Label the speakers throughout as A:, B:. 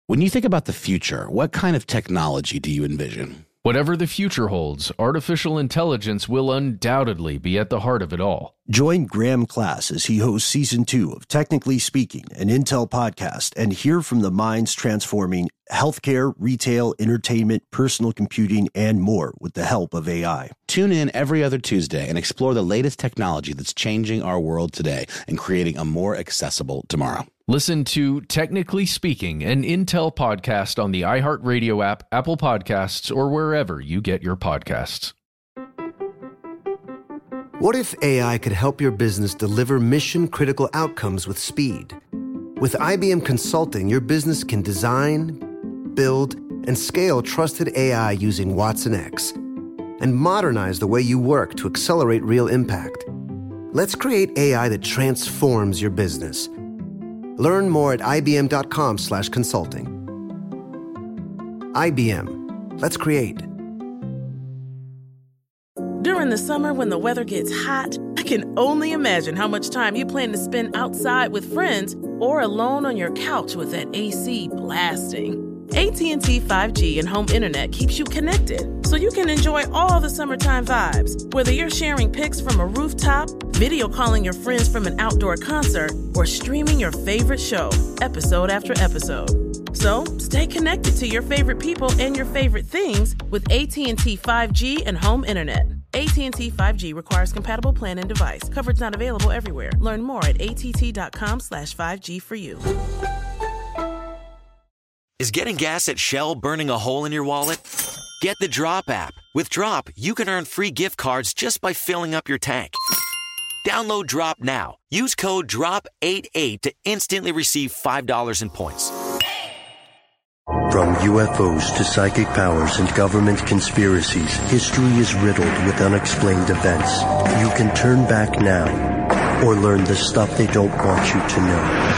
A: When you think about the future, what kind of technology do you envision?
B: Whatever the future holds, artificial intelligence will undoubtedly be at the heart of it all.
C: Join Graham Class as he hosts Season 2 of Technically Speaking, an Intel podcast, and hear from the minds transforming healthcare, retail, entertainment, personal computing, and more with the help of AI.
A: Tune in every other Tuesday and explore the latest technology that's changing our world today and creating a more accessible tomorrow.
B: Listen to Technically Speaking, an Intel podcast on the iHeartRadio app, Apple Podcasts, or wherever you get your podcasts.
D: What if AI could help your business deliver mission-critical outcomes with speed? With IBM Consulting, your business can design, build, and scale trusted AI using watsonx, and modernize the way you work to accelerate real impact. Let's create AI that transforms your business. Learn more at ibm.com/consulting. IBM. Let's create.
E: During the summer when the weather gets hot, I can only imagine how much time you plan to spend outside with friends or alone on your couch with that AC blasting. AT&T 5G and home internet keeps you connected, so you can enjoy all the summertime vibes, whether you're sharing pics from a rooftop, video calling your friends from an outdoor concert, or streaming your favorite show, episode after episode. So, stay connected to your favorite people and your favorite things with AT&T 5G and home internet. AT&T 5G requires compatible plan and device. Coverage not available everywhere. Learn more at att.com/5G for you.
F: Is getting gas at Shell burning a hole in your wallet? Get the Drop app. With Drop, you can earn free gift cards just by filling up your tank. Download Drop now. Use code DROP88 to instantly receive $5 in points.
G: From UFOs to psychic powers and government conspiracies, history is riddled with unexplained events. You can turn back now or learn the stuff they don't want you to know.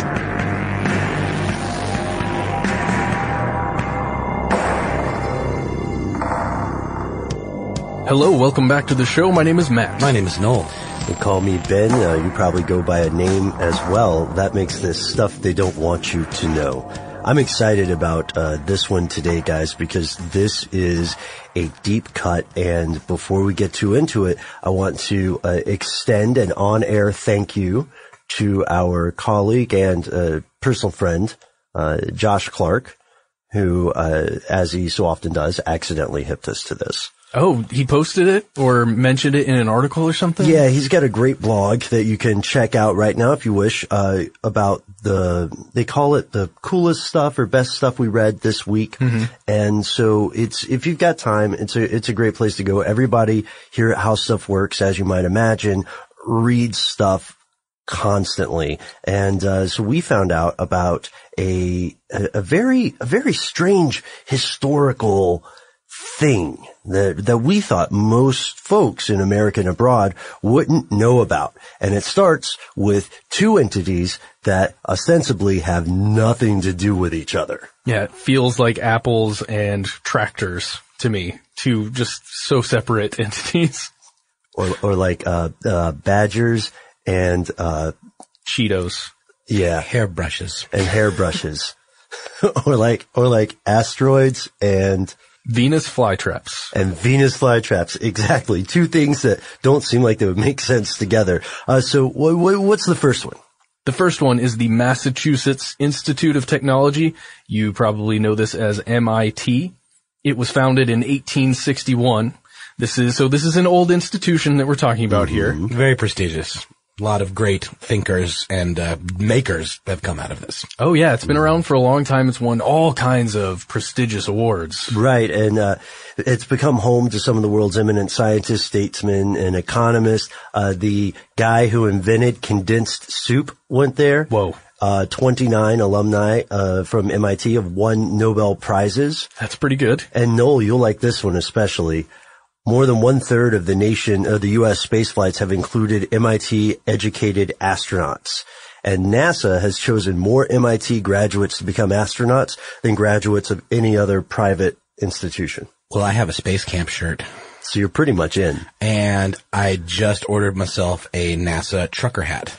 B: Hello, welcome back to the show. My name is Matt.
H: My name is Noel.
G: They call me Ben. You probably go by a name as well. That makes this stuff they don't want you to know. I'm excited about this one today, guys, because this is a deep cut. And before we get too into it, I want to extend an on-air thank you to our colleague and personal friend, Josh Clark, who, as he so often does, accidentally hipped us to this.
B: Oh, he posted it or mentioned it in an article or something?
G: Yeah, he's got a great blog that you can check out right now if you wish, about they call it the coolest stuff or best stuff we read this week. Mm-hmm. And so if you've got time, it's a great place to go. Everybody here at How Stuff Works, as you might imagine, reads stuff constantly. And, so we found out about a very strange historical thing that we thought most folks in America and abroad wouldn't know about. And it starts with two entities that ostensibly have nothing to do with each other.
B: Yeah, it feels like apples and tractors to me. Two just so separate entities.
G: Or like, badgers and,
B: Cheetos.
G: Yeah.
H: Hairbrushes.
G: And hairbrushes. or like asteroids and
B: Venus flytraps.
G: And Venus flytraps, exactly. Two things that don't seem like they would make sense together. So what's the first one?
B: The first one is the Massachusetts Institute of Technology. You probably know this as MIT. It was founded in 1861. This is an old institution that we're talking about here.
H: Very prestigious. A lot of great thinkers and makers have come out of this.
B: Oh yeah, it's been around for a long time. It's won all kinds of prestigious awards.
G: Right, and it's become home to some of the world's eminent scientists, statesmen, and economists. The guy who invented condensed soup went there.
B: Whoa.
G: 29 alumni from MIT have won Nobel Prizes.
B: That's pretty good.
G: And Noel, you'll like this one especially. More than 1/3 of the U.S. space flights have included MIT-educated astronauts. And NASA has chosen more MIT graduates to become astronauts than graduates of any other private institution.
H: Well, I have a Space Camp shirt.
G: So you're pretty much in.
H: And I just ordered myself a NASA trucker hat.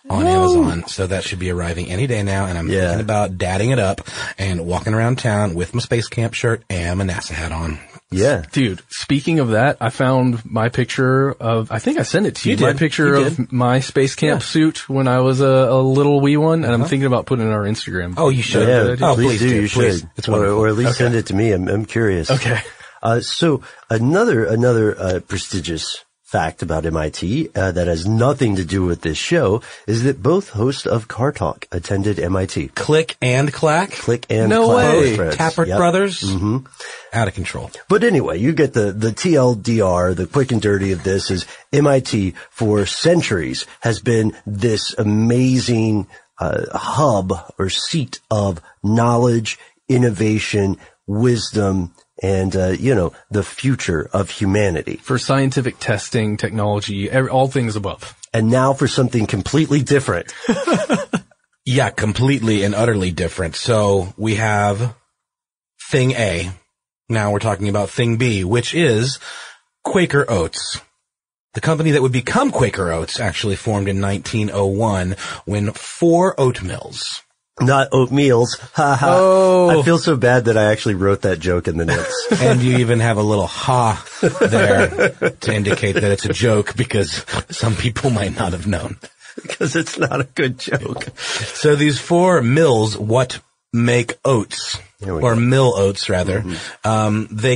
H: on Amazon. So that should be arriving any day now. And I'm thinking about dadding it up and walking around town with my Space Camp shirt and my NASA hat on.
G: Yeah.
B: Dude, speaking of that, I found my picture of, I think I sent it to you. My picture of my Space Camp suit when I was a little wee one, and I'm thinking about putting it on our Instagram.
H: Oh, you should.
G: Yeah, please do. You
H: please.
G: should.
H: It's wonderful.
G: Or at least send it to me. I'm curious.
B: Okay.
G: So another prestigious fact about MIT that has nothing to do with this show is that both hosts of Car Talk attended MIT.
H: Click and Clack?
G: Click and
B: No
G: Clack.
B: way.
H: Tappert Brothers? Mm-hmm. Out of control.
G: But anyway, you get the TLDR, the quick and dirty of this is MIT for centuries has been this amazing hub or seat of knowledge, innovation, wisdom, and, the future of humanity.
B: For scientific testing, technology, all things above.
G: And now for something completely different.
H: Yeah, completely and utterly different. So we have thing A. Now we're talking about thing B, which is Quaker Oats. The company that would become Quaker Oats actually formed in 1901 when 4 oat mills.
G: Not oatmeals. Ha ha.
B: Oh.
G: I feel so bad that I actually wrote that joke in the notes.
H: And you even have a little ha there to indicate that it's a joke because some people might not have known.
G: Because it's not a good joke.
H: So these 4 mills, what make oats, or mill oats rather, they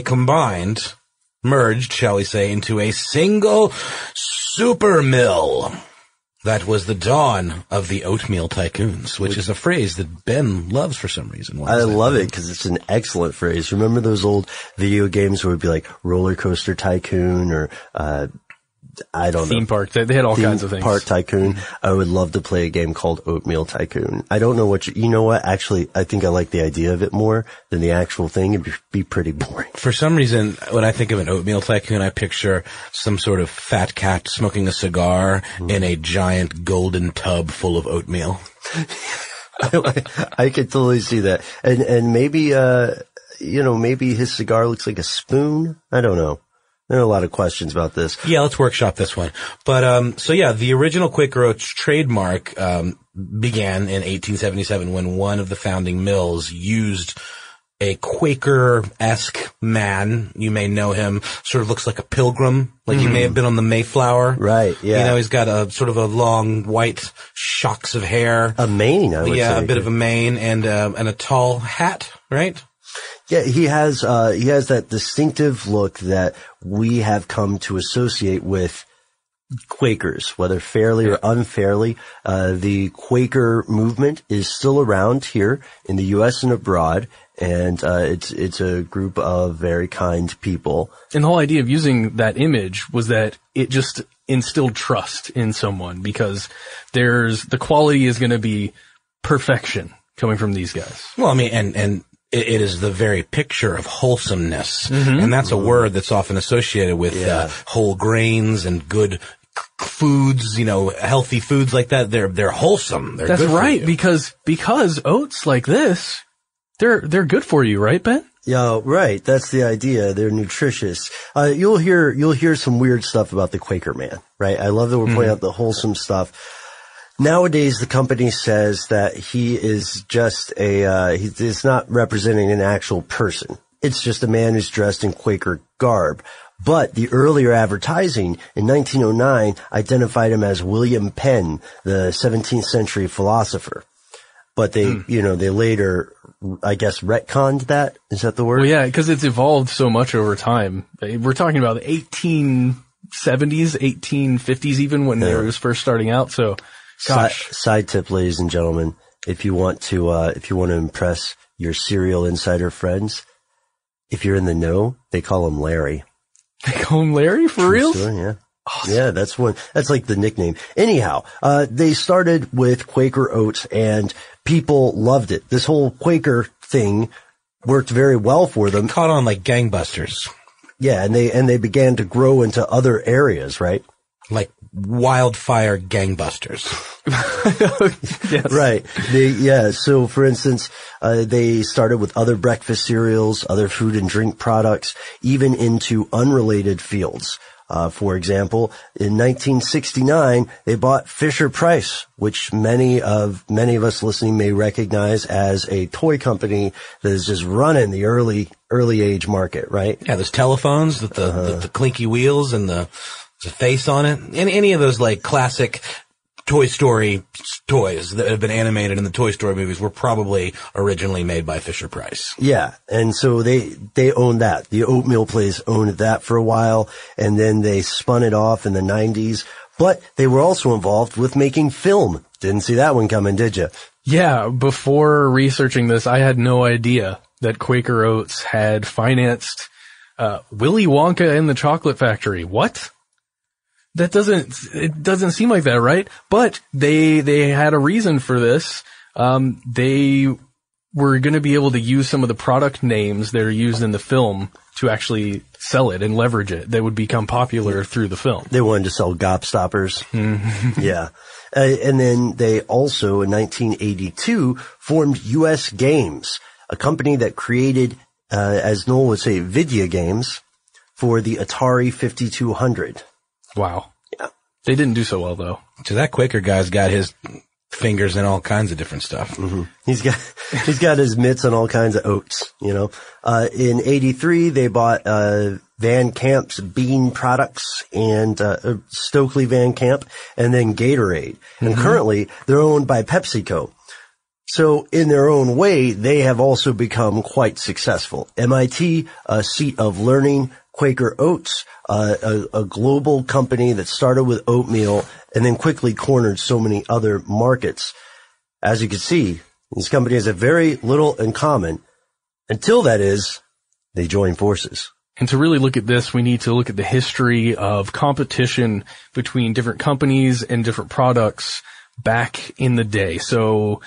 H: merged, shall we say, into a single super mill. That was the dawn of the oatmeal tycoons, which is a phrase that Ben loves for some reason.
G: I love it because it's an excellent phrase. Remember those old video games where it would be like Roller Coaster Tycoon or, I don't know.
B: Theme park. They had all kinds of things.
G: Park Tycoon. I would love to play a game called Oatmeal Tycoon. I don't know what you know what? Actually, I think I like the idea of it more than the actual thing. It'd be pretty boring.
H: For some reason, when I think of an oatmeal tycoon, I picture some sort of fat cat smoking a cigar in a giant golden tub full of oatmeal.
G: I could totally see that. And maybe, maybe his cigar looks like a spoon. I don't know. There are a lot of questions about this.
H: Yeah, let's workshop this one. But, the original Quaker Oats trademark, began in 1877 when one of the founding mills used a Quaker-esque man. You may know him, sort of looks like a pilgrim, like he may have been on the Mayflower.
G: Right, yeah.
H: He's got a sort of a long white shocks of hair.
G: A mane, I would say.
H: Yeah, a bit of a mane and a tall hat, right?
G: Yeah, he has that distinctive look that we have come to associate with Quakers, whether fairly or unfairly. The Quaker movement is still around here in the U.S. and abroad, and it's a group of very kind people.
B: And the whole idea of using that image was that it just instilled trust in someone because the quality is going to be perfection coming from these guys.
H: Well, I mean, and it is the very picture of wholesomeness. And that's a word that's often associated with whole grains and good foods, healthy foods like that. They're wholesome. They're
B: That's
H: good
B: right,
H: for you.
B: because oats like this, they're good for you, right, Ben?
G: Yeah, right. That's the idea. They're nutritious. You'll hear some weird stuff about the Quaker man, right? I love that we're pointing out the wholesome stuff. Nowadays, the company says that he is just he's not representing an actual person. It's just a man who's dressed in Quaker garb. But the earlier advertising in 1909 identified him as William Penn, the 17th century philosopher. But they later, I guess, retconned that. Is that the word?
B: Well, yeah, because it's evolved so much over time. We're talking about the 1870s, 1850s even when it was first starting out. So, gosh.
G: Side tip, ladies and gentlemen, if you want to impress your Serial Insider friends, if you're in the know, they call him Larry.
B: They call him Larry for real?
G: Yeah. Awesome. Yeah, that's like the nickname. Anyhow, they started with Quaker Oats and people loved it. This whole Quaker thing worked very well for them.
H: Caught on like gangbusters.
G: Yeah, and they began to grow into other areas, right?
H: Like wildfire gangbusters.
B: Yes.
G: Right. So for instance, they started with other breakfast cereals, other food and drink products, even into unrelated fields. For example, in 1969, they bought Fisher-Price, which many of us listening may recognize as a toy company that is just running the early age market, right?
H: Yeah, those telephones with the clinky wheels and the face on it. Any of those like classic Toy Story toys that have been animated in the Toy Story movies were probably originally made by Fisher-Price.
G: Yeah, and so they owned that. The oatmeal place owned that for a while, and then they spun it off in the 90s. But they were also involved with making film. Didn't see that one coming, did you?
B: Yeah, before researching this, I had no idea that Quaker Oats had financed Willy Wonka and the Chocolate Factory. What? It doesn't seem like that, right? But they had a reason for this. They were going to be able to use some of the product names that are used in the film to actually sell it and leverage it. That would become popular through the film.
G: They wanted to sell gobstoppers. Yeah. And then they also, in 1982, formed US Games, a company that created, as Noel would say, video games for the Atari 5200.
B: Wow.
G: Yeah.
B: They didn't do so well, though.
H: So that Quaker guy's got his fingers in all kinds of different stuff.
G: Mm-hmm. He's got his mitts on all kinds of oats, you know. In 83, they bought, Van Camp's bean products and, Stokely Van Camp and then Gatorade. Mm-hmm. And currently they're owned by PepsiCo. So in their own way, they have also become quite successful. MIT, a seat of learning, Quaker Oats, a global company that started with oatmeal and then quickly cornered so many other markets. As you can see, these companies have very little in common until that is, they join forces.
B: And to really look at this, we need to look at the history of competition between different companies and different products back in the day. So,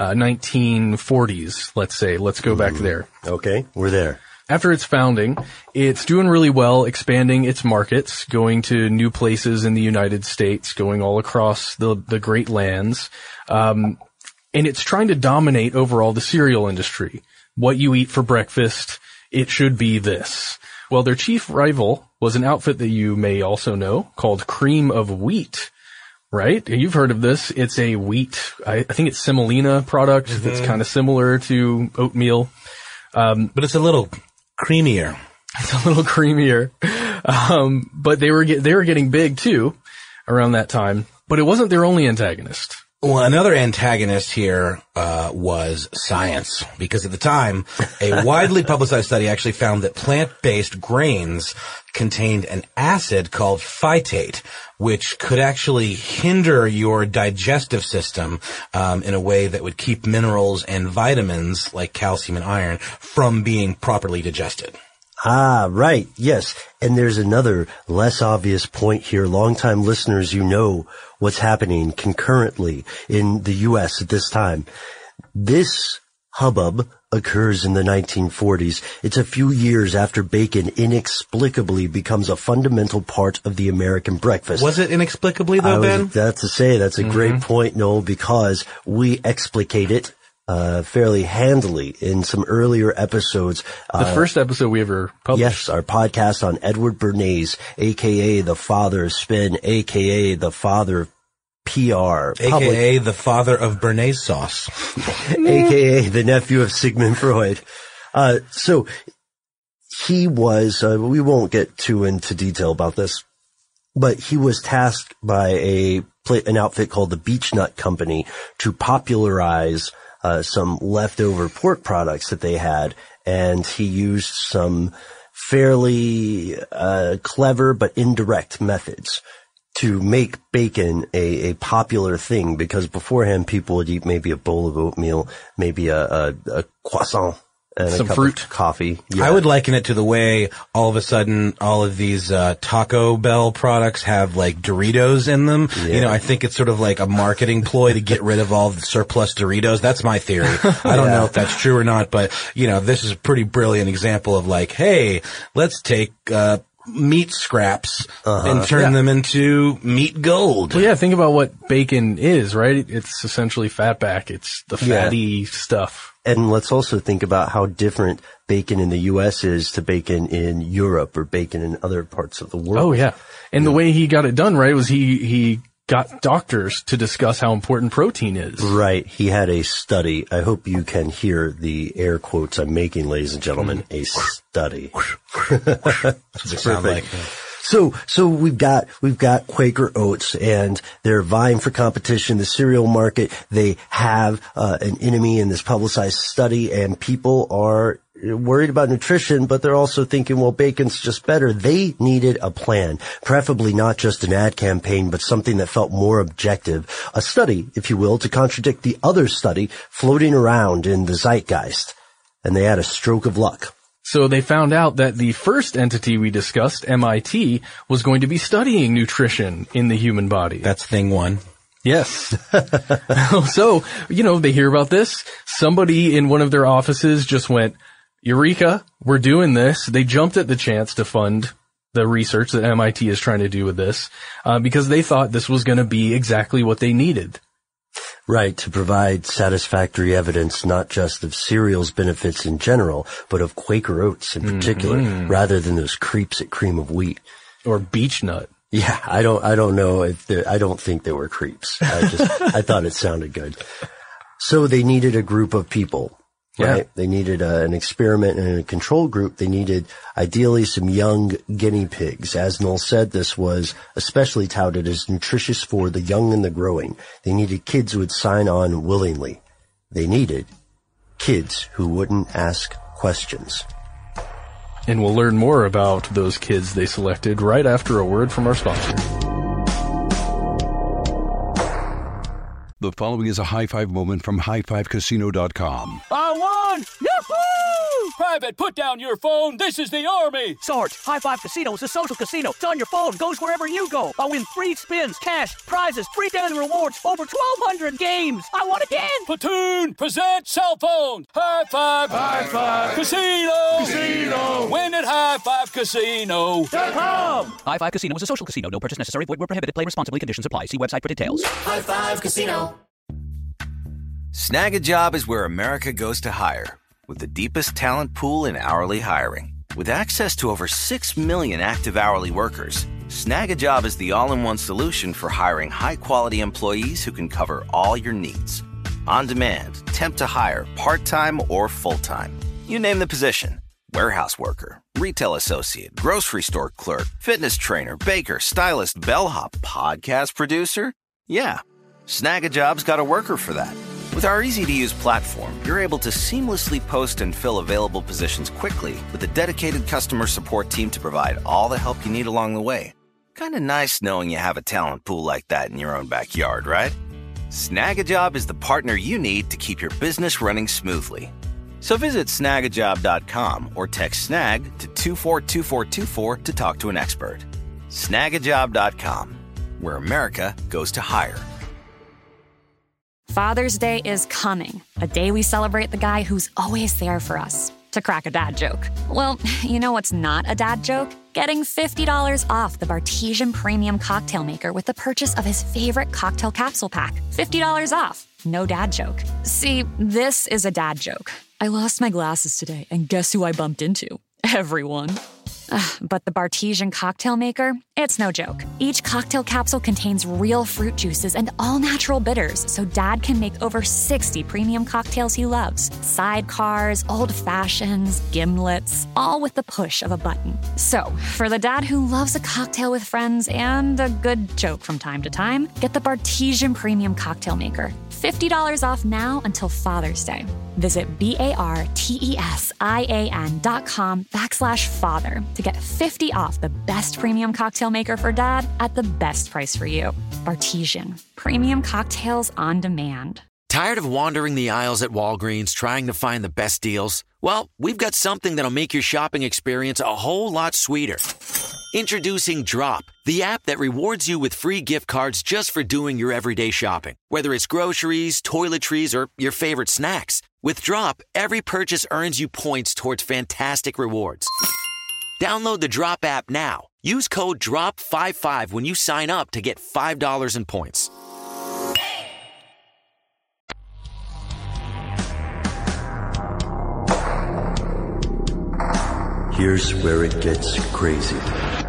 B: 1940s, let's say. Let's go back there.
G: Okay, we're there.
B: After its founding, it's doing really well, expanding its markets, going to new places in the United States, going all across the Great Lands. And it's trying to dominate overall the cereal industry. What you eat for breakfast, it should be this. Well, their chief rival was an outfit that you may also know called Cream of Wheat, right? You've heard of this. It's a wheat, I think it's semolina product that's kind of similar to oatmeal.
H: But it's a little creamier.
B: It's a little creamier. But they were getting big too around that time. But it wasn't their only antagonist.
H: Well, another antagonist here was science, because at the time, a widely publicized study actually found that plant-based grains contained an acid called phytate, which could actually hinder your digestive system in a way that would keep minerals and vitamins like calcium and iron from being properly digested.
G: Ah, right. Yes. And there's another less obvious point here. Longtime listeners, you know what's happening concurrently in the U.S. at this time. This hubbub occurs in the 1940s. It's a few years after bacon inexplicably becomes a fundamental part of the American breakfast.
H: Was it inexplicably, though, Ben?
G: That's a great point, Noel, because we explicate it fairly handily in some earlier episodes.
B: The first episode we ever published.
G: Yes, our podcast on Edward Bernays, a.k.a. the father of spin, a.k.a. the father of PR.
H: A.k.a. the father of Bernays sauce.
G: A.k.a. the nephew of Sigmund Freud. So he was, we won't get too into detail about this, but he was tasked by an outfit called the Beechnut Company to popularize some leftover pork products that they had, and he used some fairly clever but indirect methods to make bacon a popular thing, because beforehand people would eat maybe a bowl of oatmeal, maybe a croissant, and
B: some
G: a cup
B: fruit,
G: of coffee. Yeah.
H: I would liken it to the way all of a sudden all of these Taco Bell products have like Doritos in them.
G: Yeah.
H: You know, I think it's sort of like a marketing ploy to get rid of all the surplus Doritos. That's my theory. I don't know if that's true or not, but you know, this is a pretty brilliant example of like, hey, let's take meat scraps and turn them into meat gold.
B: Well, yeah, think about what bacon is, right? It's essentially fatback. It's the fatty stuff.
G: And let's also think about how different bacon in the U.S. is to bacon in Europe or bacon in other parts of the world.
B: Oh, yeah. And the way he got it done, right, was he got doctors to discuss how important protein is.
G: Right. He had a study. I hope you can hear the air quotes I'm making, ladies and gentlemen. A study.
H: That's what it sounds like.
G: So we've got Quaker Oats, and they're vying for competition. The cereal market, they have an enemy in this publicized study, and people are worried about nutrition, but they're also thinking, well, bacon's just better. They needed a plan, preferably not just an ad campaign, but something that felt more objective. A study, if you will, to contradict the other study floating around in the zeitgeist. And they had a stroke of luck.
B: So they found out that the first entity we discussed, MIT, was going to be studying nutrition in the human body.
H: That's thing one.
B: Yes. So, they hear about this. Somebody in one of their offices just went, Eureka, we're doing this. They jumped at the chance to fund the research that MIT is trying to do with this, because they thought this was going to be exactly what they needed.
G: Right, to provide satisfactory evidence not just of cereal's benefits in general, but of Quaker Oats in particular, rather than those creeps at Cream of Wheat.
B: Or Beech Nut.
G: Yeah, I don't know I don't think they were creeps. I thought it sounded good. So they needed a group of people. Right? Yeah. They needed an experiment and a control group. They needed, ideally, some young guinea pigs. As Noel said, this was especially touted as nutritious for the young and the growing. They needed kids who would sign on willingly. They needed kids who wouldn't ask questions.
B: And we'll learn more about those kids they selected right after a word from our sponsor.
I: The following is a high-five moment from highfivecasino.com.
J: I won! Yahoo! Private, put down your phone. This is the Army.
K: Sarge, High Five Casino is a social casino. It's on your phone. Goes wherever you go. I win free spins, cash, prizes, free daily rewards, over 1,200 games. I won again.
J: Platoon, present cell phone. High Five. High Five. Casino. Casino. Win at highfivecasino.com.
K: High Five Casino is a social casino. No purchase necessary. Void where prohibited. Play responsibly. Conditions apply. See website for details.
L: High Five Casino. Snag a Job is where America goes to hire, with the deepest talent pool in hourly hiring. With access to over 6 million active hourly workers, Snag a Job is the all-in-one solution for hiring high-quality employees who can cover all your needs. On demand, temp to hire, part-time or full-time. You name the position. Warehouse worker, retail associate, grocery store clerk, fitness trainer, baker, stylist, bellhop, podcast producer. Yeah, Snag a Job's got a worker for that. With our easy-to-use platform, you're able to seamlessly post and fill available positions quickly with a dedicated customer support team to provide all the help you need along the way. Kind of nice knowing you have a talent pool like that in your own backyard, right? Snag a Job is the partner you need to keep your business running smoothly. So visit snagajob.com or text SNAG to 242424 to talk to an expert. Snagajob.com, where America goes to hire.
M: Father's Day is coming, a day we celebrate the guy who's always there for us. To crack a dad joke. Well, you know what's not a dad joke? Getting $50 off the Bartesian Premium Cocktail Maker with the purchase of his favorite cocktail capsule pack. $50 off. No dad joke. See, this is a dad joke. I lost my glasses today, and guess who I bumped into? Everyone. But the Bartesian Cocktail Maker, it's no joke. Each cocktail capsule contains real fruit juices and all-natural bitters, so Dad can make over 60 premium cocktails he loves. Sidecars, old fashions, gimlets, all with the push of a button. So, for the dad who loves a cocktail with friends and a good joke from time to time, get the Bartesian Premium Cocktail Maker. $50 off now until Father's Day. Visit BARTESIAN.com/father to get 50 off the best premium cocktail maker for dad at the best price for you. Bartesian. Premium cocktails on demand.
F: Tired of wandering the aisles at Walgreens trying to find the best deals? Well, we've got something that'll make your shopping experience a whole lot sweeter. Introducing Drop, the app that rewards you with free gift cards just for doing your everyday shopping. Whether it's groceries, toiletries, or your favorite snacks. With Drop, every purchase earns you points towards fantastic rewards. Download the Drop app now. Use code DROP55 when you sign up to get $5 in points.
G: Here's where it gets crazy.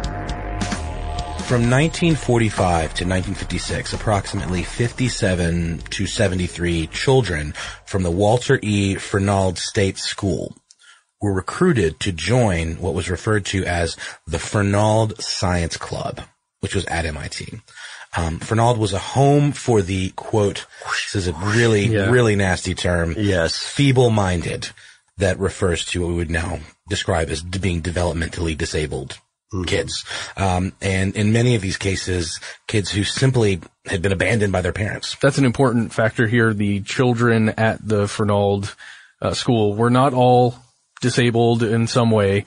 H: From 1945 to 1956, approximately 57 to 73 children from the Walter E. Fernald State School were recruited to join what was referred to as the Fernald Science Club, which was at MIT. Fernald was a home for the, quote, this is a really nasty term, feeble-minded, that refers to what we would now describe as being developmentally disabled kids. And in many of these cases, kids who simply had been abandoned by their parents.
B: That's an important factor here. The children at the Fernald school were not all disabled in some way.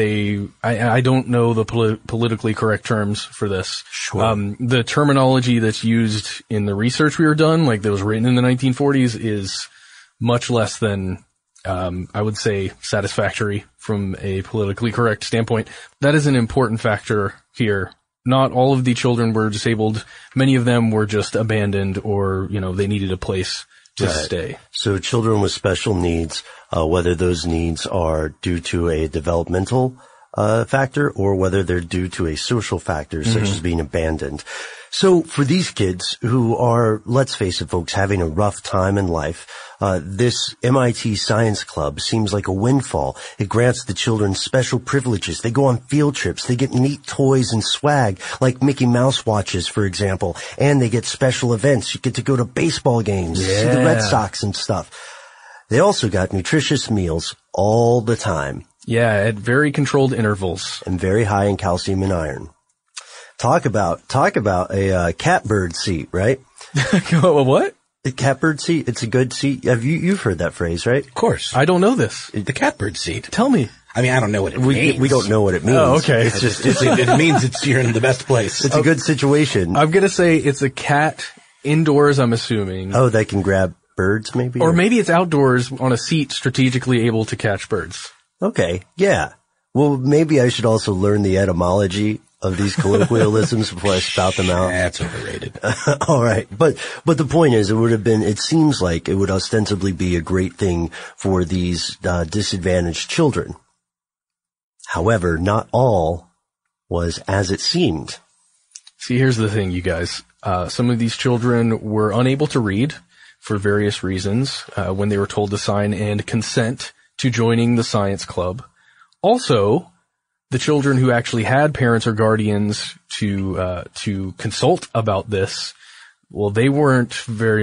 B: I don't know the politically correct terms for this.
G: Sure.
B: The terminology that's used in the research we were done, like that was written in the 1940s, is much less than I would say satisfactory from a politically correct standpoint. That is an important factor here. Not all of the children were disabled. Many of them were just abandoned, or, they needed a place to stay.
G: So children with special needs, whether those needs are due to a developmental factor or whether they're due to a social factor, such as being abandoned. So for these kids who are, let's face it, folks, having a rough time in life, this MIT Science Club seems like a windfall. It grants the children special privileges. They go on field trips. They get neat toys and swag, like Mickey Mouse watches, for example. And they get special events. You get to go to baseball games, see the Red Sox and stuff. They also got nutritious meals all the time.
B: Yeah, at very controlled intervals.
G: And very high in calcium and iron. Talk about a catbird seat, right?
B: What?
G: The catbird seat. It's a good seat. You've heard that phrase, right?
H: Of course.
B: I don't know this.
H: The catbird seat.
B: Tell me.
H: I mean, I don't know what it means.
G: We don't know what it means.
B: Oh, okay.
G: It's just,
H: it means you're in the best place.
G: It's a good situation.
B: I'm gonna say it's a cat indoors, I'm assuming.
G: Oh, they can grab birds maybe?
B: Or maybe it's outdoors on a seat strategically able to catch birds.
G: Okay. Yeah. Well, maybe I should also learn the etymology of these colloquialisms before I spout them out.
H: That's overrated.
G: All right. But the point is, it seems like it would ostensibly be a great thing for these disadvantaged children. However, not all was as it seemed.
B: See, here's the thing, you guys. Some of these children were unable to read for various reasons when they were told to sign and consent to joining the science club. Also, the children who actually had parents or guardians to consult about this, well, they weren't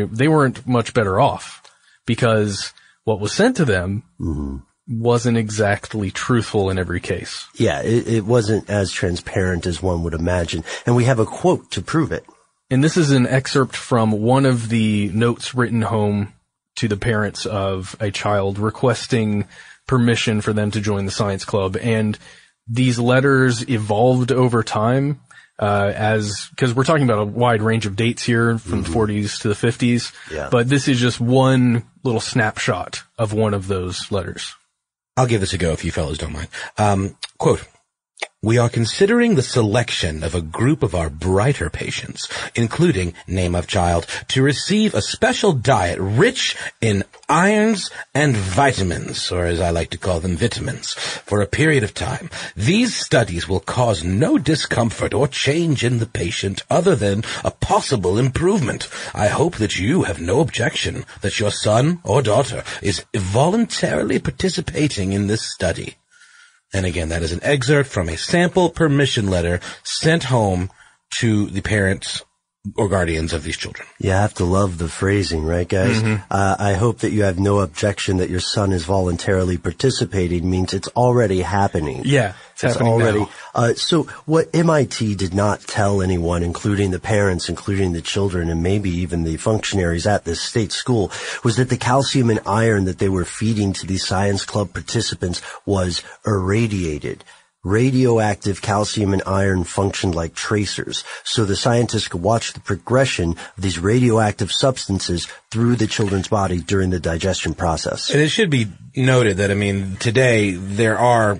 B: much better off, because what was sent to them wasn't exactly truthful in every case.
G: Yeah, it wasn't as transparent as one would imagine. And we have a quote to prove it.
B: And this is an excerpt from one of the notes written home to the parents of a child requesting permission for them to join the science club. And these letters evolved over time, because we're talking about a wide range of dates here from the 40s to the 50s.
G: Yeah.
B: But this is just one little snapshot of one of those letters.
H: I'll give this a go if you fellows don't mind. Quote, "We are considering the selection of a group of our brighter patients, including name of child, to receive a special diet rich in irons and vitamins, or as I like to call them, vitamins, for a period of time. These studies will cause no discomfort or change in the patient other than a possible improvement. I hope that you have no objection that your son or daughter is voluntarily participating in this study." And again, that is an excerpt from a sample permission letter sent home to the parents or guardians of these children.
G: You have to love the phrasing, right, guys? I hope that you have no objection that your son is voluntarily participating means it's already happening.
B: Yeah, it's happening
G: already.
B: now.
G: So what MIT did not tell anyone, including the parents, including the children, and maybe even the functionaries at this state school, was that the calcium and iron that they were feeding to these science club participants was irradiated. Radioactive calcium and iron functioned like tracers, so the scientists could watch the progression of these radioactive substances through the children's body during the digestion process.
H: And it should be noted that, today there are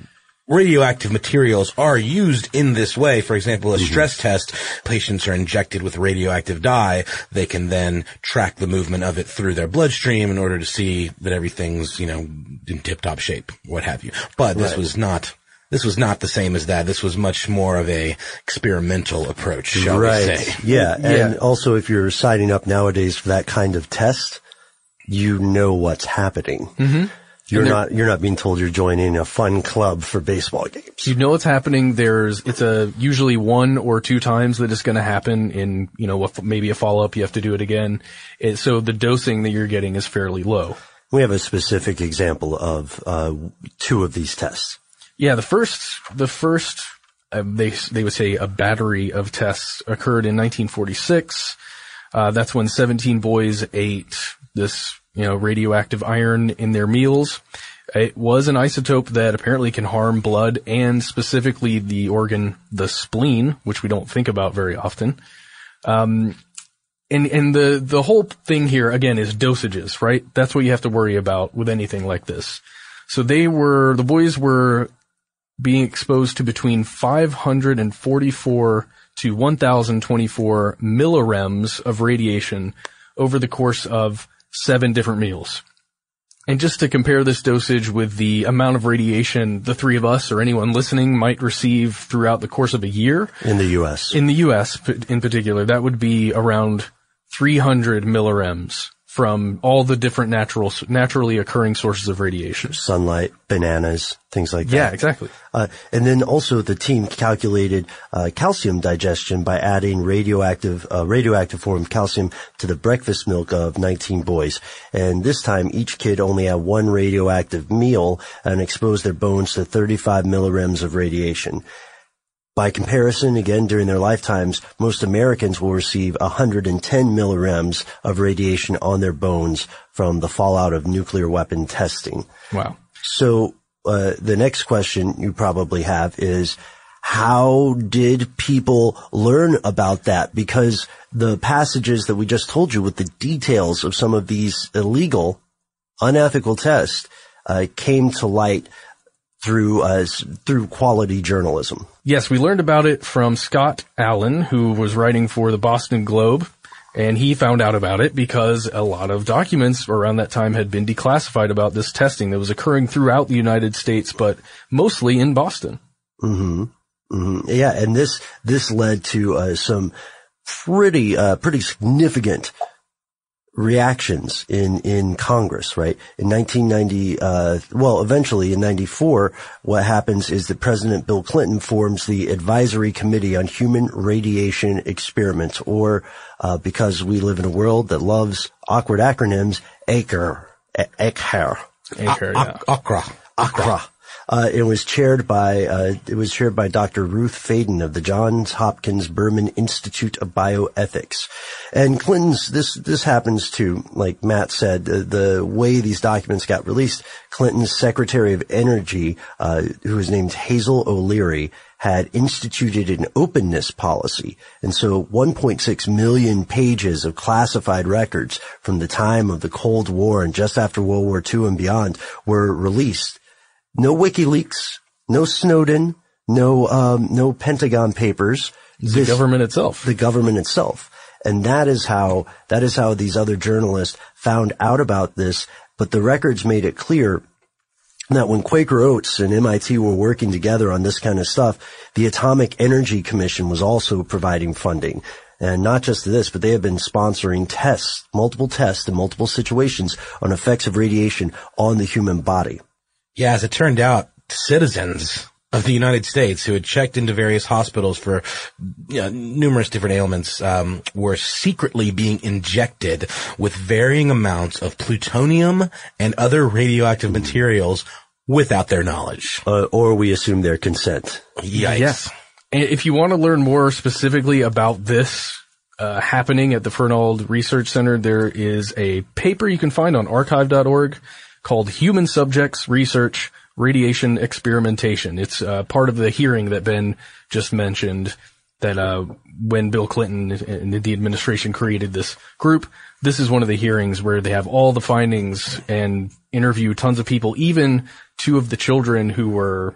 H: radioactive materials are used in this way. For example, a stress test, patients are injected with radioactive dye. They can then track the movement of it through their bloodstream in order to see that everything's, in tip-top shape, what have you. But this was not the same as that. This was much more of a experimental approach, shall we say.
G: Yeah. And also if you're signing up nowadays for that kind of test, you know what's happening. Mm-hmm. You're not being told you're joining a fun club for baseball games.
B: You know what's happening. It's usually 1 or 2 times that it's going to happen in, maybe a follow-up. You have to do it again. So the dosing that you're getting is fairly low.
G: We have a specific example of 2 of these tests.
B: Yeah, the first, they would say a battery of tests occurred in 1946. That's when 17 boys ate this, radioactive iron in their meals. It was an isotope that apparently can harm blood and specifically the organ, the spleen, which we don't think about very often. And the whole thing here, again, is dosages, right? That's what you have to worry about with anything like this. So the boys were being exposed to between 544 to 1,024 millirems of radiation over the course of 7 different meals. And just to compare this dosage with the amount of radiation the 3 of us or anyone listening might receive throughout the course of a year.
G: In the U.S.
B: In the U.S. in particular, that would be around 300 millirems from all the different naturally occurring sources of radiation.
G: Sunlight, bananas, things like that.
B: Yeah, exactly.
G: And then also the team calculated calcium digestion by adding radioactive form of calcium to the breakfast milk of 19 boys. And this time each kid only had 1 radioactive meal and exposed their bones to 35 millirems of radiation. By comparison, again, during their lifetimes, most Americans will receive 110 millirems of radiation on their bones from the fallout of nuclear weapon testing.
B: Wow.
G: So, the next question you probably have is, how did people learn about that? Because the passages that we just told you with the details of some of these illegal, unethical tests, came to light through quality journalism.
B: Yes, we learned about it from Scott Allen, who was writing for the Boston Globe, and he found out about it because a lot of documents around that time had been declassified about this testing that was occurring throughout the United States, but mostly in Boston.
G: Mm-hmm. Mm-hmm. Yeah, and this led to some pretty significant reactions in Congress, right? In 1990, eventually in 94, what happens is that President Bill Clinton forms the Advisory Committee on Human Radiation Experiments, or, because we live in a world that loves awkward acronyms, ACRE. It was chaired by Dr. Ruth Faden of the Johns Hopkins Berman Institute of Bioethics. And Clinton's, this happens to, like Matt said, the way these documents got released, Clinton's Secretary of Energy, who was named Hazel O'Leary, had instituted an openness policy. And so 1.6 million pages of classified records from the time of the Cold War and just after World War II and beyond were released. No WikiLeaks, no Snowden, no Pentagon Papers.
B: The government itself.
G: The government itself. And that is how these other journalists found out about this. But the records made it clear that when Quaker Oats and MIT were working together on this kind of stuff, the Atomic Energy Commission was also providing funding. And not just this, but they have been sponsoring tests, multiple tests in multiple situations on effects of radiation on the human body.
H: Yeah, as it turned out, citizens of the United States who had checked into various hospitals for numerous different ailments were secretly being injected with varying amounts of plutonium and other radioactive materials without their knowledge.
G: Or we assume their consent.
H: Yikes.
B: Yes. And if you want to learn more specifically about this happening at the Fernald Research Center, there is a paper you can find on archive.org called Human Subjects Research Radiation Experimentation. It's part of the hearing that Ben just mentioned, that when Bill Clinton and the administration created this group, this is one of the hearings where they have all the findings and interview tons of people, even 2 of the children who were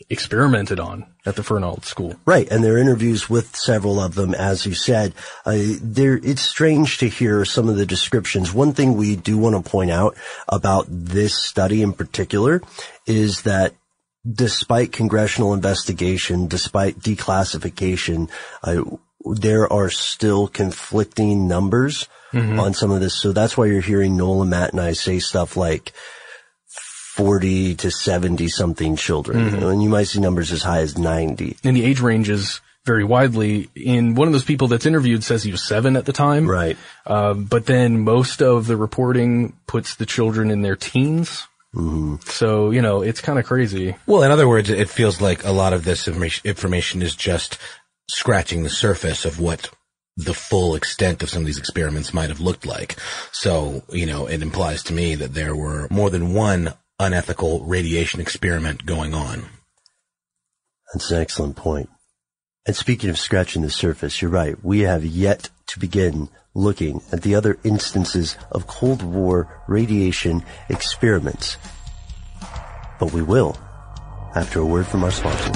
B: experimented on at the Fernald School.
G: Right. And there are interviews with several of them, as you said. It's strange to hear some of the descriptions. One thing we do want to point out about this study in particular is that despite congressional investigation, despite declassification, there are still conflicting numbers on some of this. So that's why you're hearing Noel and Matt and I say stuff like 40 to 70 something children. And you might see numbers as high as 90.
B: And the age ranges vary widely. And one of those people that's interviewed says he was 7 at the time.
G: Right.
B: But then most of the reporting puts the children in their teens. So, it's kind of crazy.
H: Well, in other words, it feels like a lot of this information is just scratching the surface of what the full extent of some of these experiments might have looked like. So, it implies to me that there were more than one unethical radiation experiment going on.
G: That's an excellent point. And speaking of scratching the surface, you're right. We have yet to begin looking at the other instances of Cold War radiation experiments. But we will after a word from our sponsor.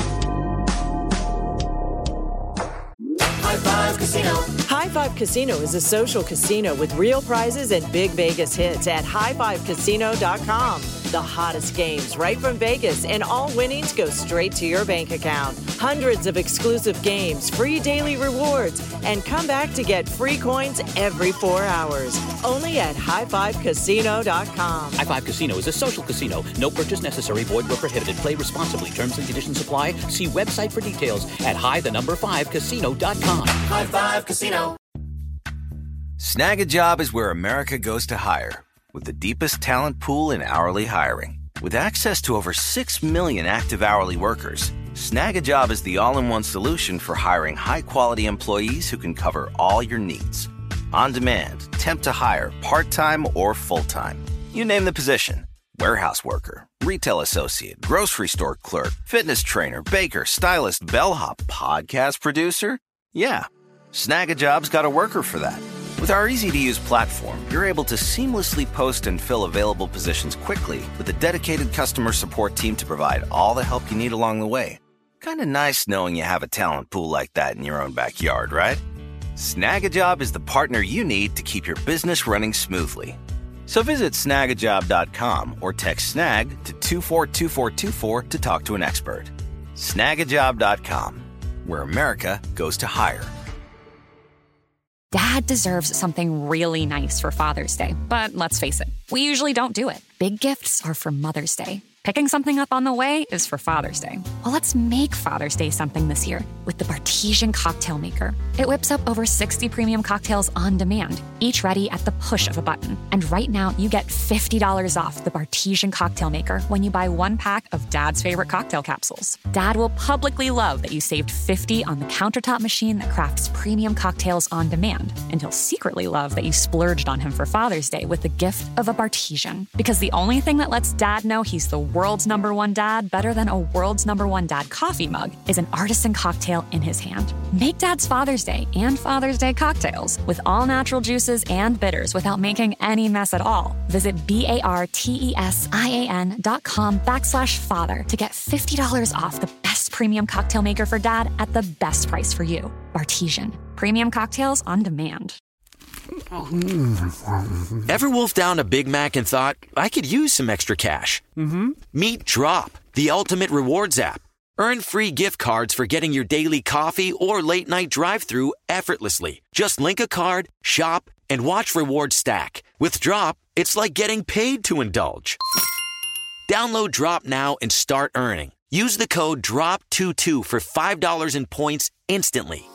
N: High Five Casino. High Five Casino is a social casino with real prizes and big Vegas hits at highfivecasino.com. The hottest games right from Vegas, and all winnings go straight to your bank account. Hundreds of exclusive games, free daily rewards, and come back to get free coins every 4 hours. Only at highfivecasino.com.
K: High Five Casino is a social casino. No purchase necessary. Void where prohibited. Play responsibly. Terms and conditions apply. See website for details at high5casino.com.
L: High Five Casino. Snag a Job is where America goes to hire, with the deepest talent pool in hourly hiring. With access to over 6 million active hourly workers, Snag a Job is the all-in-one solution for hiring high-quality employees who can cover all your needs. On demand, temp to hire, part-time or full-time. You name the position. Warehouse worker, retail associate, grocery store clerk, fitness trainer, baker, stylist, bellhop, podcast producer. Yeah, Snag a Job's got a worker for that. With our easy-to-use platform, you're able to seamlessly post and fill available positions quickly with a dedicated customer support team to provide all the help you need along the way. Kind of nice knowing you have a talent pool like that in your own backyard, right? Snag a Job is the partner you need to keep your business running smoothly. So visit snagajob.com or text snag to 242424 to talk to an expert. Snagajob.com, where America goes to hire.
M: Dad deserves something really nice for Father's Day, but let's face it, we usually don't do it. Big gifts are for Mother's Day. Picking something up on the way is for Father's Day. Well, let's make Father's Day something this year with the Bartesian Cocktail Maker. It whips up over 60 premium cocktails on demand, each ready at the push of a button. And right now, you get $50 off the Bartesian Cocktail Maker when you buy 1 pack of Dad's favorite cocktail capsules. Dad will publicly love that you saved $50 on the countertop machine that crafts premium cocktails on demand. And he'll secretly love that you splurged on him for Father's Day with the gift of a Bartesian. Because the only thing that lets Dad know he's the world's #1 dad better than a world's #1 dad coffee mug is an artisan cocktail in his hand. Make Dad's Father's Day and Father's Day cocktails with all natural juices and bitters without making any mess at all. Visit BARTESIAN.com/father to get $50 off the best premium cocktail maker for Dad at the best price for you. Bartesian. Premium cocktails on demand.
F: Ever wolfed down a Big Mac and thought, I could use some extra cash? Meet Drop, the ultimate rewards app. Earn free gift cards for getting your daily coffee or late night drive-thru effortlessly. Just link a card, shop, and watch rewards stack. With Drop, it's like getting paid to indulge. Download Drop now and start earning. Use the code DROP22 for $5 in points instantly.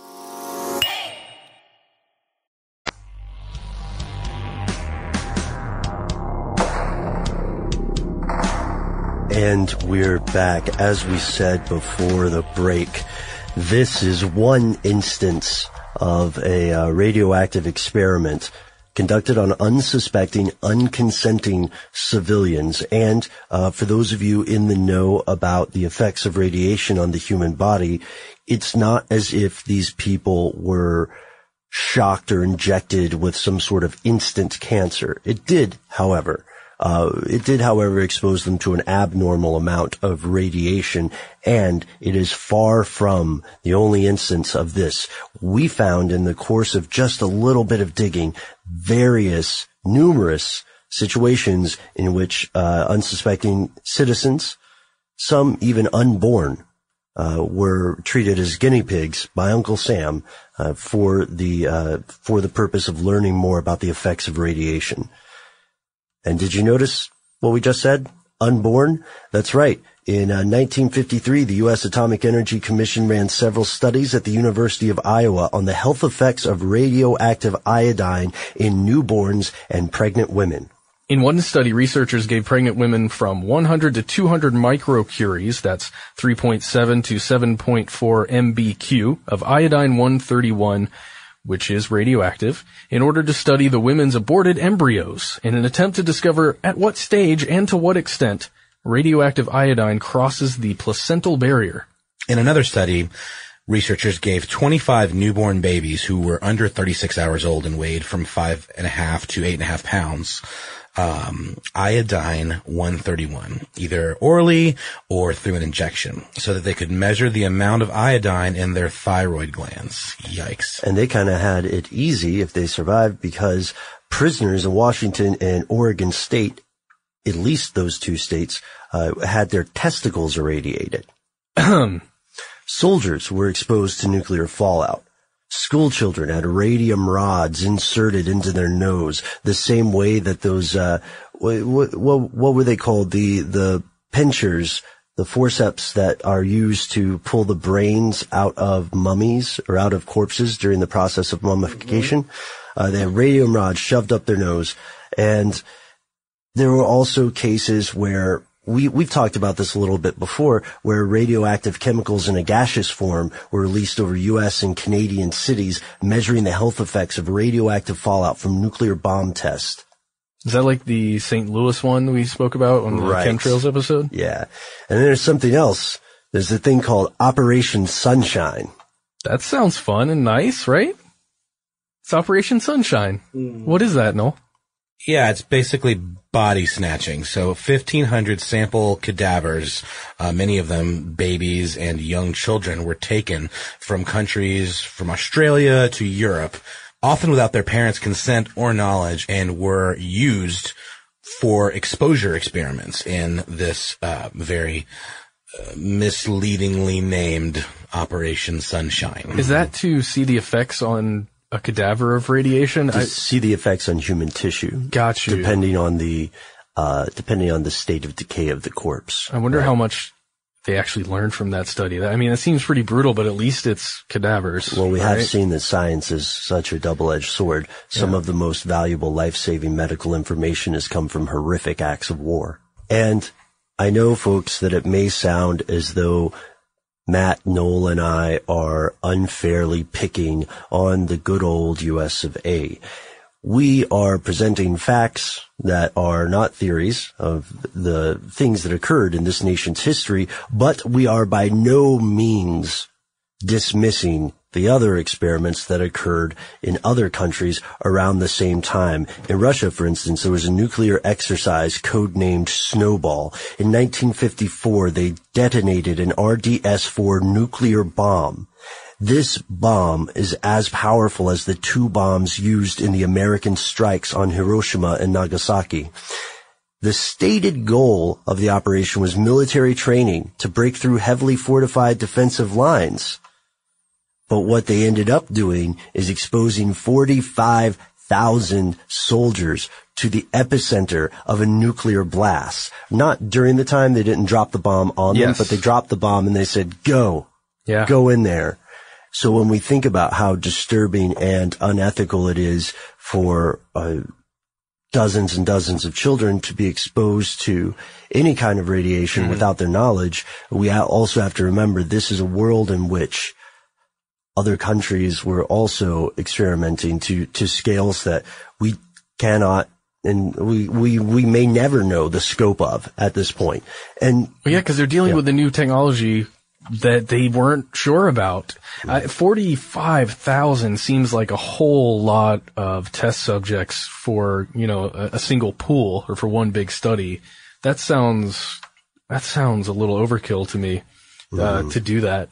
G: And we're back. As we said before the break, this is one instance of a radioactive experiment conducted on unsuspecting, unconsenting civilians. And for those of you in the know about the effects of radiation on the human body, it's not as if these people were shocked or injected with some sort of instant cancer. It did, however, It did, however, expose them to an abnormal amount of radiation, and it is far from the only instance of this. We found in the course of just a little bit of digging numerous situations in which unsuspecting citizens, some even unborn, were treated as guinea pigs by Uncle Sam for the purpose of learning more about the effects of radiation. And did you notice what we just said? Unborn? That's right. In 1953, the U.S. Atomic Energy Commission ran several studies at the University of Iowa on the health effects of radioactive iodine in newborns and pregnant women.
B: In one study, researchers gave pregnant women from 100 to 200 microcuries, that's 3.7 to 7.4 MBQ, of iodine-131, which is radioactive, in order to study the women's aborted embryos in an attempt to discover at what stage and to what extent radioactive iodine crosses the placental barrier.
H: In another study, researchers gave 25 newborn babies who were under 36 hours old and weighed from 5.5 to 8.5 pounds, iodine-131, either orally or through an injection, so that they could measure the amount of iodine in their thyroid glands. Yikes.
G: And they kind of had it easy if they survived, because prisoners in Washington and Oregon State, at least those two states, had their testicles irradiated. Soldiers were exposed to nuclear fallout. School children had radium rods inserted into their nose, the same way that those, what were they called? The pinchers, the forceps that are used to pull the brains out of mummies or out of corpses during the process of mummification. They had radium rods shoved up their nose. And there were also cases where we've talked about this a little bit before, where radioactive chemicals in a gaseous form were released over U.S. and Canadian cities, measuring the health effects of radioactive fallout from nuclear bomb tests.
B: Is that like the St. Louis one we spoke about on the chemtrails episode?
G: Yeah. And then there's something else. There's a thing called Operation Sunshine.
B: That sounds fun and nice, right? It's Operation Sunshine. What is that, Noel?
H: Yeah, it's basically body snatching. So 1,500 sample cadavers, many of them babies and young children, were taken from countries from Australia to Europe, often without their parents' consent or knowledge, and were used for exposure experiments in this very misleadingly named Operation Sunshine.
B: Is that to see the effects on a cadaver of radiation?
G: To see the effects on human tissue.
B: Got you.
G: Depending on the state of decay of the corpse.
B: I wonder how much they actually learned from that study. I mean, it seems pretty brutal, but at least it's cadavers.
G: Well, we have seen that science is such a double-edged sword. Some of the most valuable life-saving medical information has come from horrific acts of war. And I know, folks, that it may sound as though Matt, Noel, and I are unfairly picking on the good old US of A. We are presenting facts that are not theories of the things that occurred in this nation's history, but we are by no means dismissing the other experiments that occurred in other countries around the same time. In Russia, for instance, there was a nuclear exercise codenamed Snowball. In 1954, they detonated an RDS-4 nuclear bomb. This bomb is as powerful as the two bombs used in the American strikes on Hiroshima and Nagasaki. The stated goal of the operation was military training to break through heavily fortified defensive lines. But what they ended up doing is exposing 45,000 soldiers to the epicenter of a nuclear blast. Not during the time they didn't drop the bomb on them, but they dropped the bomb and they said, go in there. So when we think about how disturbing and unethical it is for dozens and dozens of children to be exposed to any kind of radiation without their knowledge, we also have to remember this is a world in which other countries were also experimenting to scales that we cannot and we may never know the scope of at this point. And
B: because they're dealing with the new technology that they weren't sure about. 45,000 seems like a whole lot of test subjects for, a single pool or for one big study. That sounds a little overkill to me, to do that.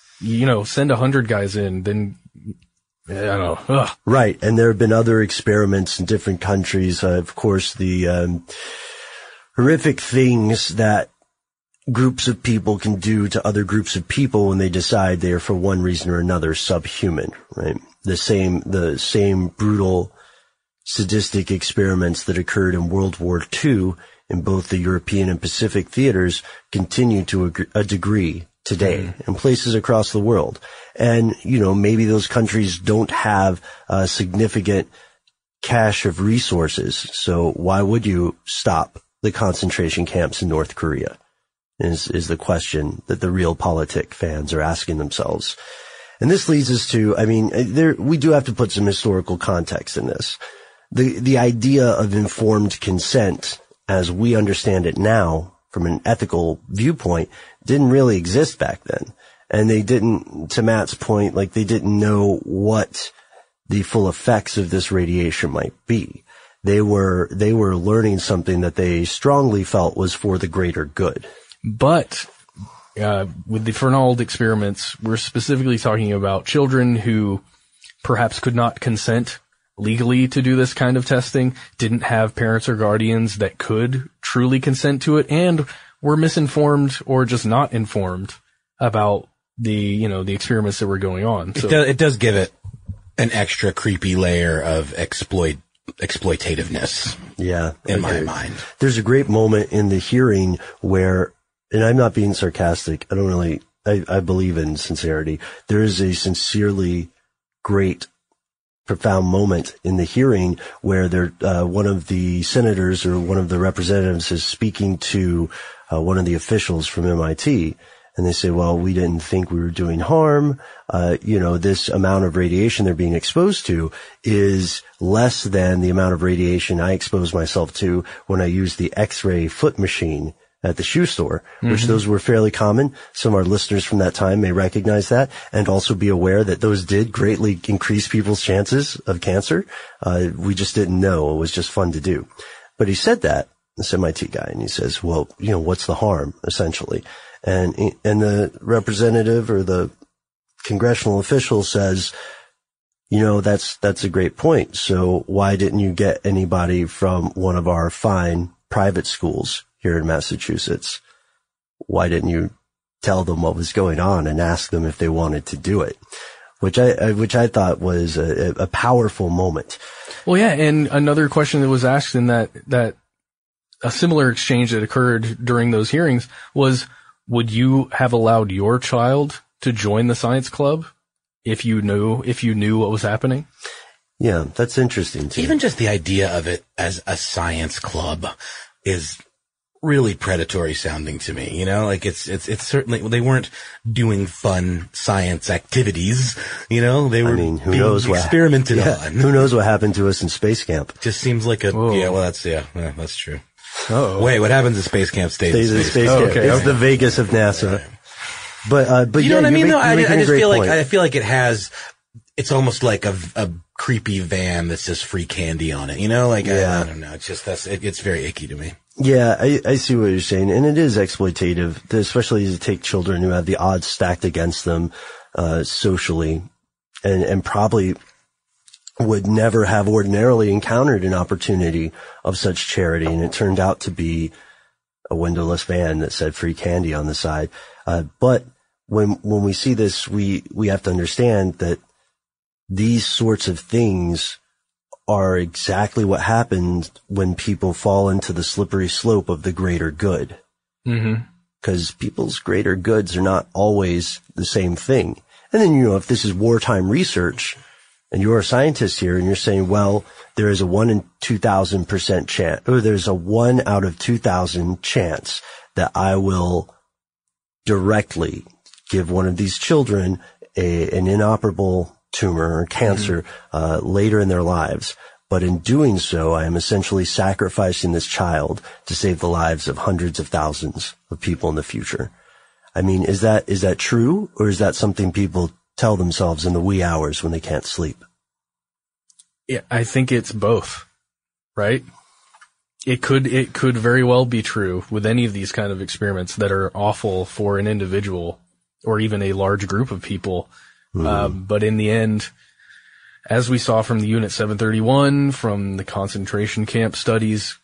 B: Send 100 guys in, then, I don't know. Ugh.
G: Right. And there have been other experiments in different countries. Of course, the, horrific things that groups of people can do to other groups of people when they decide they are, for one reason or another, subhuman, right? The same brutal, sadistic experiments that occurred in World War II in both the European and Pacific theaters continue to a degree today in places across the world. And, maybe those countries don't have a significant cache of resources. So why would you stop the concentration camps in North Korea? Is the question that the Realpolitik fans are asking themselves. And this leads us to, we do have to put some historical context in this. The idea of informed consent, as we understand it now, from an ethical viewpoint, didn't really exist back then. And they didn't, to Matt's point, they didn't know what the full effects of this radiation might be. They were learning something that they strongly felt was for the greater good.
B: But with the Fernald experiments, we're specifically talking about children who perhaps could not consent legally to do this kind of testing, didn't have parents or guardians that could truly consent to it, and were misinformed or just not informed about the experiments that were going on. So
H: it does give it an extra creepy layer of exploitativeness.
G: Yeah.
H: In my mind.
G: There's a great moment in the hearing where, and I'm not being sarcastic, I believe in sincerity. There is a sincerely great, profound moment in the hearing where one of the senators or one of the representatives is speaking to one of the officials from MIT, and they say, well, we didn't think we were doing harm. This amount of radiation they're being exposed to is less than the amount of radiation I expose myself to when I use the X-ray foot machine at the shoe store, which those were fairly common. Some of our listeners from that time may recognize that and also be aware that those did greatly increase people's chances of cancer. We just didn't know. It was just fun to do. But he said that, this MIT guy, and he says, well, what's the harm, essentially? And the representative or the congressional official says, that's a great point. So why didn't you get anybody from one of our fine private schools here in Massachusetts? Why didn't you tell them what was going on and ask them if they wanted to do it? Which I thought was a powerful moment.
B: Well, yeah. And another question that was asked in that a similar exchange that occurred during those hearings was, would you have allowed your child to join the science club if you knew what was happening?
G: Yeah, that's interesting too.
H: Even just the idea of it as a science club is really predatory sounding to me. It's certainly, they weren't doing fun science activities, they were
G: who knows
H: experimented on.
G: Who knows what happened to us in space camp?
H: Just seems like that's true.
B: Oh,
H: wait, what happens at space camp stays
G: in space camp.
B: Okay.
G: It's the Vegas of NASA. But
H: you know what I mean? Though, I just feel
G: point.
H: I feel like it's almost like a creepy van that says free candy on it. I don't know. It's just, it's very icky to me.
G: Yeah, I see what you're saying. And it is exploitative, especially to take children who have the odds stacked against them, socially and probably would never have ordinarily encountered an opportunity of such charity. And it turned out to be a windowless van that said free candy on the side. But when we see this, we have to understand that these sorts of things are exactly what happens when people fall into the slippery slope of the greater good. Because people's greater goods are not always the same thing. And then, if this is wartime research and you're a scientist here and you're saying, well, there is a 1 in 2,000% chance, or there's a 1 out of 2,000 chance that I will directly give one of these children an inoperable tumor or cancer later in their lives. But in doing so, I am essentially sacrificing this child to save the lives of hundreds of thousands of people in the future. I mean, is that true, or is that something people tell themselves in the wee hours when they can't sleep?
B: Yeah, I think it's both, right? It could very well be true with any of these kind of experiments that are awful for an individual or even a large group of people. But in the end, as we saw from the Unit 731, from the concentration camp studies,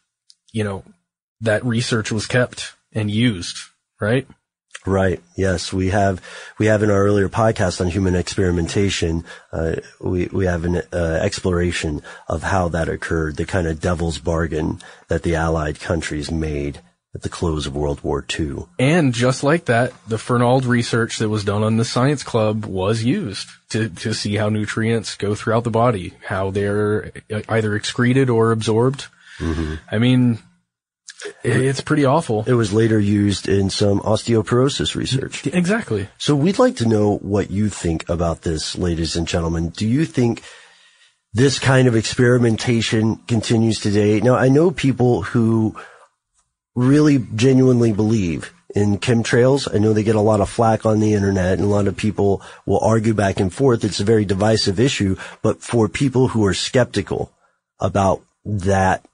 B: that research was kept and used, right?
G: Right. Yes. We have in our earlier podcast on human experimentation, we have an exploration of how that occurred, the kind of devil's bargain that the Allied countries made at the close of World War II.
B: And just like that, the Fernald research that was done on the Science Club was used to see how nutrients go throughout the body, how they're either excreted or absorbed. Mm-hmm. I mean, it's pretty awful.
G: It was later used in some osteoporosis research.
B: Exactly.
G: So we'd like to know what you think about this, ladies and gentlemen. Do you think this kind of experimentation continues today? Now, I know people who really genuinely believe in chemtrails. I know they get a lot of flack on the internet, and a lot of people will argue back and forth. It's a very divisive issue. But for people who are skeptical about that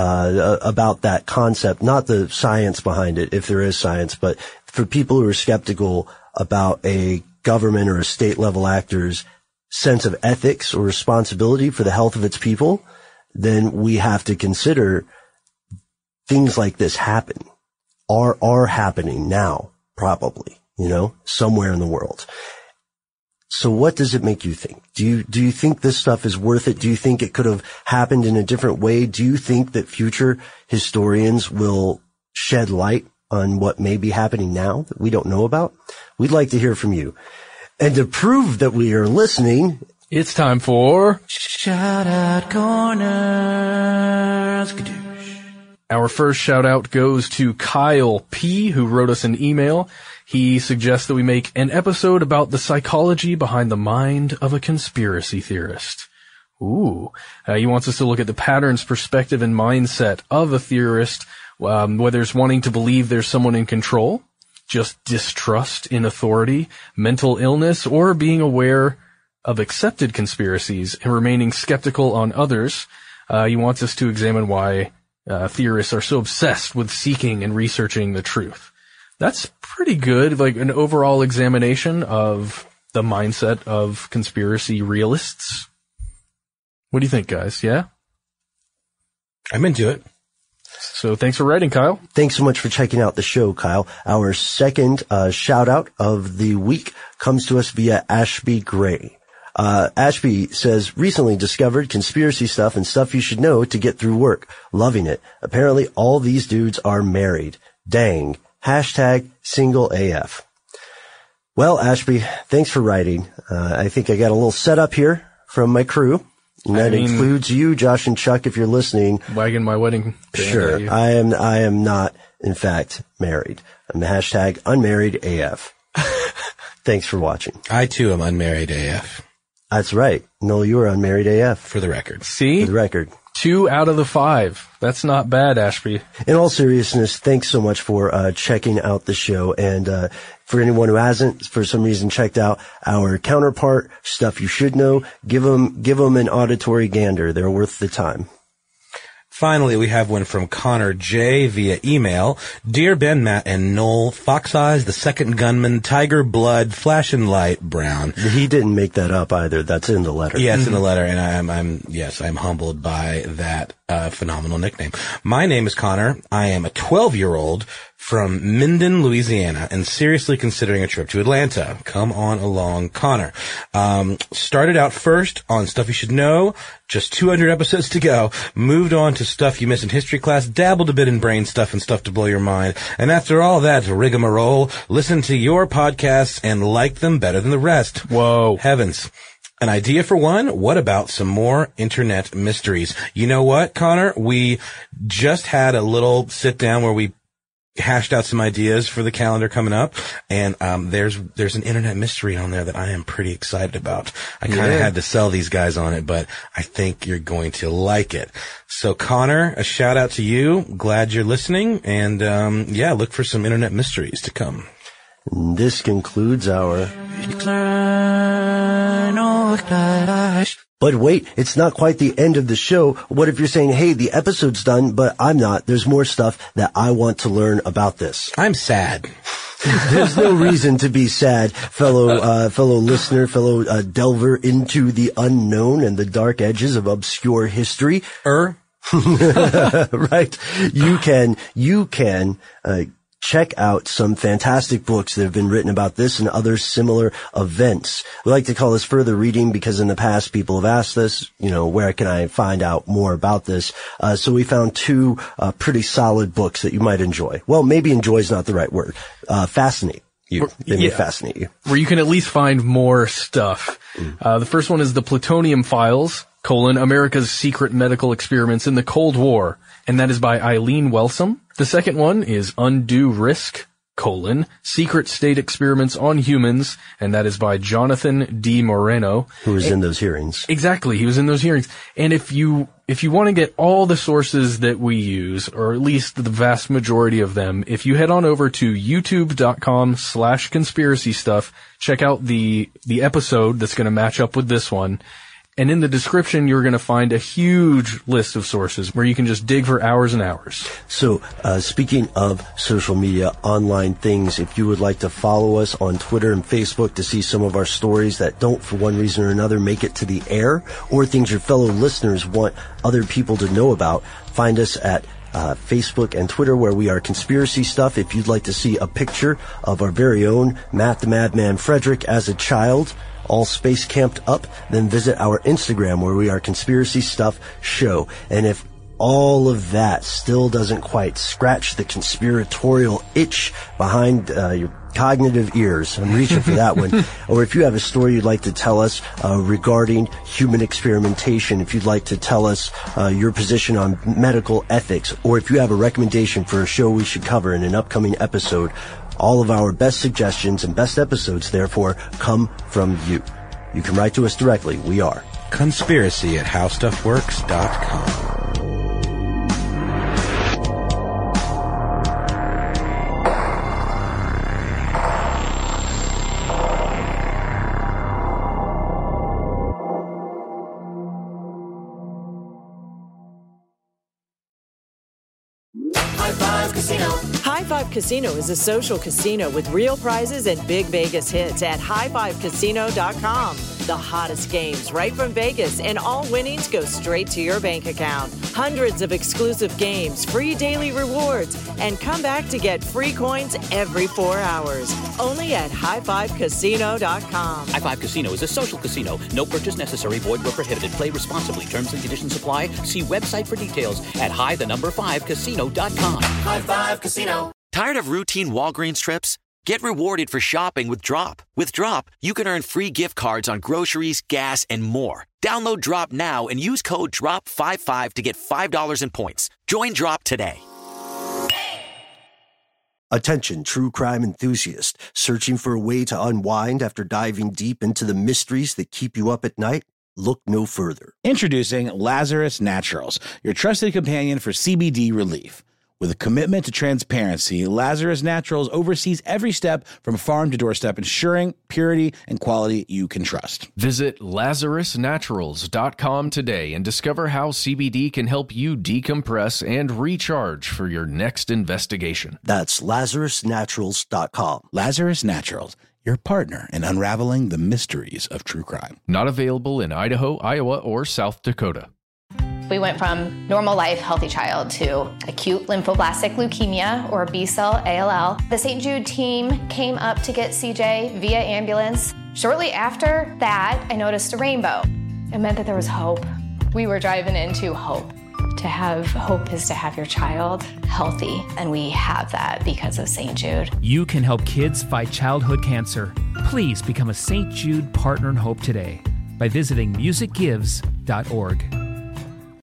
G: concept, not the science behind it, if there is science, but for people who are skeptical about a government or a state level actor's sense of ethics or responsibility for the health of its people, then we have to consider things like this are happening now, probably, somewhere in the world. So what does it make you think? Do you think this stuff is worth it? Do you think it could have happened in a different way? Do you think that future historians will shed light on what may be happening now that we don't know about? We'd like to hear from you. And to prove that we are listening,
B: it's time for
O: Shout Out Corners.
B: Our first shout out goes to Kyle P., who wrote us an email. He suggests that we make an episode about the psychology behind the mind of a conspiracy theorist. Ooh. He wants us to look at the patterns, perspective, and mindset of a theorist, whether it's wanting to believe there's someone in control, just distrust in authority, mental illness, or being aware of accepted conspiracies and remaining skeptical on others. He wants us to examine why theorists are so obsessed with seeking and researching the truth. That's pretty good, like an overall examination of the mindset of conspiracy realists. What do you think, guys? Yeah?
H: I'm into it.
B: So thanks for writing, Kyle.
G: Thanks so much for checking out the show, Kyle. Our second shout out of the week comes to us via Ashby Gray. Ashby says, recently discovered conspiracy stuff and stuff you should know to get through work. Loving it. Apparently all these dudes are married. Dang. #SingleAF. Well, Ashby, thanks for writing. I think I got a little setup here from my crew. And that includes you, Josh and Chuck, if you're listening.
B: Wagging my wedding.
G: Sure. I am not, in fact, married. I'm #unmarriedAF. Thanks for watching.
H: I too am unmarried AF.
G: That's right. No, you are unmarried AF.
H: For the record.
B: See?
G: For the record.
B: 2 out of the 5. That's not bad, Ashby.
G: In all seriousness, thanks so much for checking out the show. And for anyone who hasn't, for some reason, checked out our counterpart, Stuff You Should Know, give them an auditory gander. They're worth the time.
H: Finally, we have one from Connor J. via email. Dear Ben, Matt, and Noel, Fox Eyes, the Second Gunman, Tiger Blood, Flash and Light, Brown.
G: He didn't make that up either. That's in the letter.
H: Yes, in the letter, and I'm humbled by that phenomenal nickname. My name is Connor. I am a 12-year-old from Minden, Louisiana, and seriously considering a trip to Atlanta. Come on along, Connor. Started out first on Stuff You Should Know, just 200 episodes to go. Moved on to Stuff You Missed in History Class, dabbled a bit in brain stuff and stuff to blow your mind. And after all that rigmarole, listened to your podcasts and liked them better than the rest.
B: Whoa.
H: Heavens. An idea for one? What about some more internet mysteries? You know what, Connor? We just had a little sit down where we hashed out some ideas for the calendar coming up, and there's an internet mystery on there that I am pretty excited about. I kind of had to sell these guys on it, but I think you're going to like it. So Connor, a shout out to you. Glad you're listening, and look for some internet mysteries to come.
G: And this concludes our... But wait, it's not quite the end of the show. What if you're saying, hey, the episode's done, but I'm not. There's more stuff that I want to learn about this.
H: I'm sad.
G: There's no reason to be sad, fellow listener, fellow delver into the unknown and the dark edges of obscure history. Right. You can check out some fantastic books that have been written about this and other similar events. We like to call this further reading because in the past people have asked us, where can I find out more about this? So we found two pretty solid books that you might enjoy. Well, maybe enjoy is not the right word. Fascinate you. They may fascinate you.
B: Where you can at least find more stuff. The first one is the Plutonium Files, America's Secret Medical Experiments in the Cold War, and that is by Eileen Wellsome. The second one is Undue Risk, Secret State Experiments on Humans, and that is by Jonathan D. Moreno.
G: Who was in those hearings.
B: Exactly, he was in those hearings. And if you want to get all the sources that we use, or at least the vast majority of them, if you head on over to youtube.com/conspiracy stuff, check out the episode that's going to match up with this one. And in the description, you're going to find a huge list of sources where you can just dig for hours and hours.
G: So, speaking of social media, online things, if you would like to follow us on Twitter and Facebook to see some of our stories that don't, for one reason or another, make it to the air, or things your fellow listeners want other people to know about, find us at Facebook and Twitter, where we are Conspiracy Stuff. If you'd like to see a picture of our very own Matt the Madman Frederick as a child, all space camped up, then visit our Instagram, where we are Conspiracy Stuff Show. And if all of that still doesn't quite scratch the conspiratorial itch behind your cognitive ears, I'm reaching for that one, or if you have a story you'd like to tell us regarding human experimentation, if you'd like to tell us your position on medical ethics, or if you have a recommendation for a show we should cover in an upcoming episode, all of our best suggestions and best episodes, therefore, come from you. You can write to us directly. We are
H: conspiracy@howstuffworks.com.
N: High Five Casino is a social casino with real prizes and big Vegas hits at highfivecasino.com. The hottest games right from Vegas, and all winnings go straight to your bank account. Hundreds of exclusive games, free daily rewards, and come back to get free coins every 4 hours. Only at highfivecasino.com.
K: High Five Casino is a social casino. No purchase necessary. Void where prohibited. Play responsibly. Terms and conditions apply. See website for details at high5casino.com.
F: High Five Casino. Tired of routine Walgreens trips? Get rewarded for shopping with Drop. With Drop, you can earn free gift cards on groceries, gas, and more. Download Drop now and use code DROP55 to get $5 in points. Join Drop today.
C: Attention, true crime enthusiast. Searching for a way to unwind after diving deep into the mysteries that keep you up at night? Look no further.
A: Introducing Lazarus Naturals, your trusted companion for CBD relief. With a commitment to transparency, Lazarus Naturals oversees every step from farm to doorstep, ensuring purity and quality you can trust.
O: Visit LazarusNaturals.com today and discover how CBD can help you decompress and recharge for your next investigation.
C: That's LazarusNaturals.com.
A: Lazarus Naturals, your partner in unraveling the mysteries of true crime.
O: Not available in Idaho, Iowa, or South Dakota.
P: We went from normal life, healthy child to acute lymphoblastic leukemia, or B-cell ALL. The St. Jude team came up to get CJ via ambulance. Shortly after that, I noticed a rainbow. It meant that there was hope. We were driving into hope. To have hope is to have your child healthy, and we have that because of St. Jude.
Q: You can help kids fight childhood cancer. Please become a St. Jude Partner in Hope today by visiting musicgives.org.